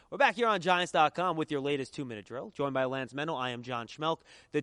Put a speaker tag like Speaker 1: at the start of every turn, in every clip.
Speaker 1: We're back here on Giants.com with your latest 2-minute drill. Joined by Lance Mennel, I am John Schmelk. The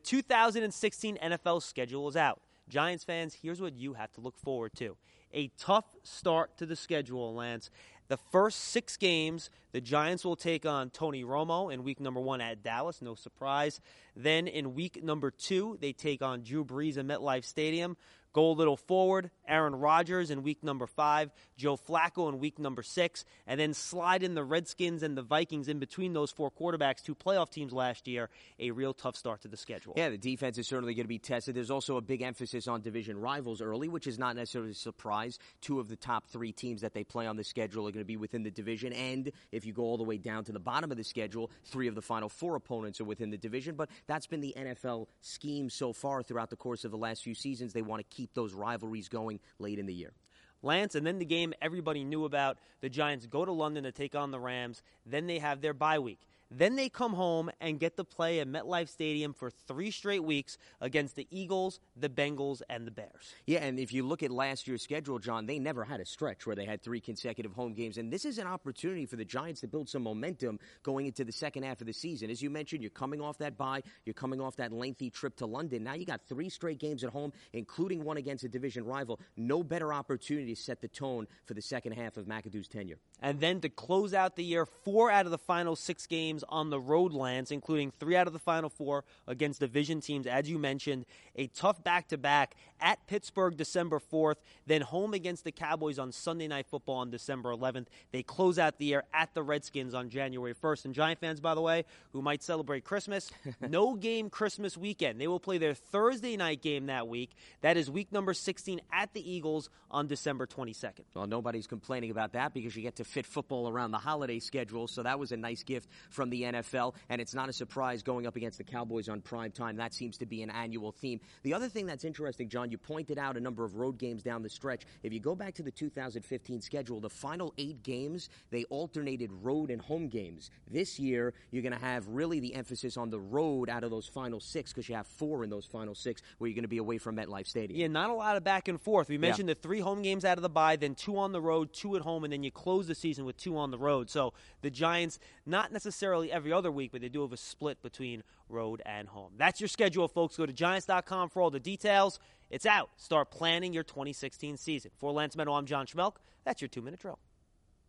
Speaker 1: 2016 NFL schedule is out. Giants fans, here's what you have to look forward to. A tough start to the schedule, Lance. The first 6 games, the Giants will take on Tony Romo in week number 1 at Dallas, no surprise. Then in week number 2, they take on Drew Brees at MetLife Stadium. Go a little forward, Aaron Rodgers in week number 5, Joe Flacco in week number 6, and then slide in the Redskins and the Vikings in between those 4 quarterbacks, 2 playoff teams last year. A real tough start to the schedule.
Speaker 2: Yeah, the defense is certainly going to be tested. There's also a big emphasis on division rivals early, which is not necessarily a surprise. 2 of the top 3 teams that they play on the schedule are going to be within the division, and if you go all the way down to the bottom of the schedule, 3 of the final 4 opponents are within the division. But that's been the NFL scheme so far throughout the course of the last few seasons. They want to keep those rivalries going late in the year.
Speaker 1: Lance, and then the game everybody knew about. The Giants go to London to take on the Rams. Then they have their bye week. Then they come home and get to play at MetLife Stadium for 3 straight weeks against the Eagles, the Bengals, and the Bears.
Speaker 2: Yeah, and if you look at last year's schedule, John, they never had a stretch where they had 3 consecutive home games. And this is an opportunity for the Giants to build some momentum going into the second half of the season. As you mentioned, you're coming off that bye. You're coming off that lengthy trip to London. Now you got 3 straight games at home, including one against a division rival. No better opportunity to set the tone for the second half of McAdoo's tenure.
Speaker 1: And then to close out the year, 4 out of the final 6 games on the road, Lance, including 3 out of the final 4 against division teams, as you mentioned. A tough back-to-back at Pittsburgh December 4th, then home against the Cowboys on Sunday Night Football on December 11th. They close out the year at the Redskins on January 1st. And Giant fans, by the way, who might celebrate Christmas, no game Christmas weekend. They will play their Thursday night game that week. That is week number 16 at the Eagles on December 22nd.
Speaker 2: Well, nobody's complaining about that because you get to fit football around the holiday schedule, so that was a nice gift from the NFL, and it's not a surprise going up against the Cowboys on prime time. That seems to be an annual theme. The other thing that's interesting, John, you pointed out a number of road games down the stretch. If you go back to the 2015 schedule, the final 8 games, they alternated road and home games. This year, you're going to have really the emphasis on the road out of those final 6 because you have 4 in those final 6 where you're going to be away from MetLife Stadium.
Speaker 1: Yeah, not a lot of back and forth. We mentioned the 3 home games out of the bye, then 2 on the road, 2 at home, and then you close the season with 2 on the road. So the Giants, not necessarily every other week, but they do have a split between road and home. That's your schedule, folks. Go to Giants.com for all the details. It's out. Start planning your 2016 season. For Lance Mennel, I'm John Schmelk. That's your 2-minute drill.